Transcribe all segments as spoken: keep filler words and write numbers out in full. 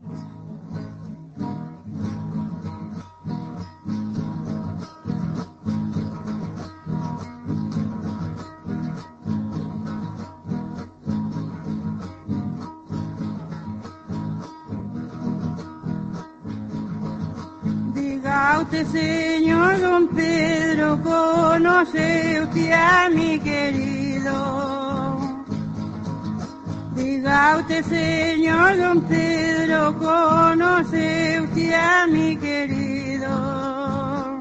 Diga usted, señor don Pedro, conoce usted a mi querido. Diga usted, señor don Pedro, conoce usted a mi querido.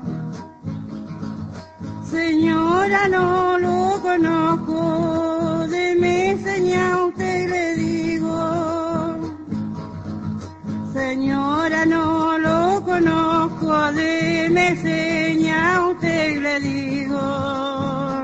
Señora, no lo conozco, deme señal usted le digo. Señora, no lo conozco, deme señal usted le digo.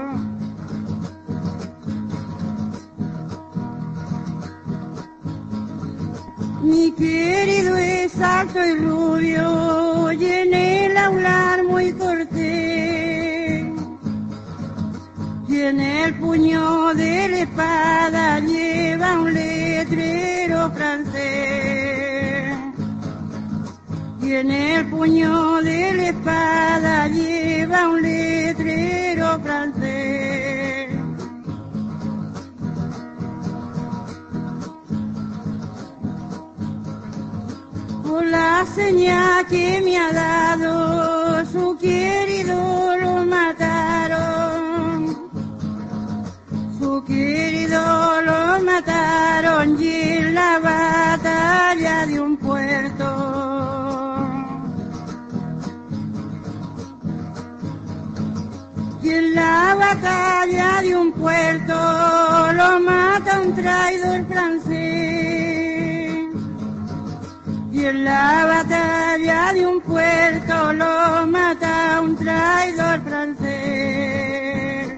Mi querido es alto y rubio, y en el hablar muy cortés, y en el puño de la espada lleva un letrero francés, y en el puño de la espada lleva un letrero francés. Por la señal que me ha dado, su querido lo mataron. Su querido lo mataron y en la batalla de un puerto. Y en la batalla de un puerto lo mata un traidor francés. Y en la batalla de un puerto lo mata un traidor francés.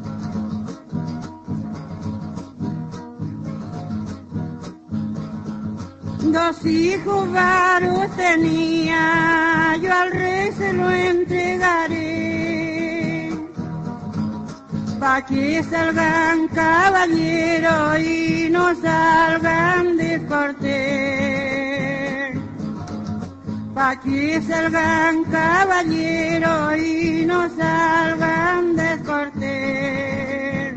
Dos hijos varos tenía, yo al rey se lo entregaré, pa' que salgan caballeros y no salgan descortés. Pa' que salgan caballeros y no salgan descortés.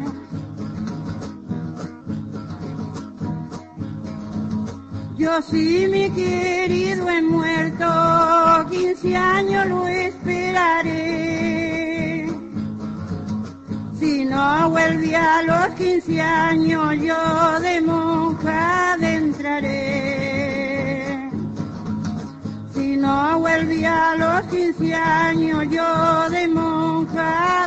Yo sí, mi querido he muerto, quince años lo esperaré. Si no vuelve a los quince años, yo de monja adentraré. Si no vuelve a los quince años, yo de monja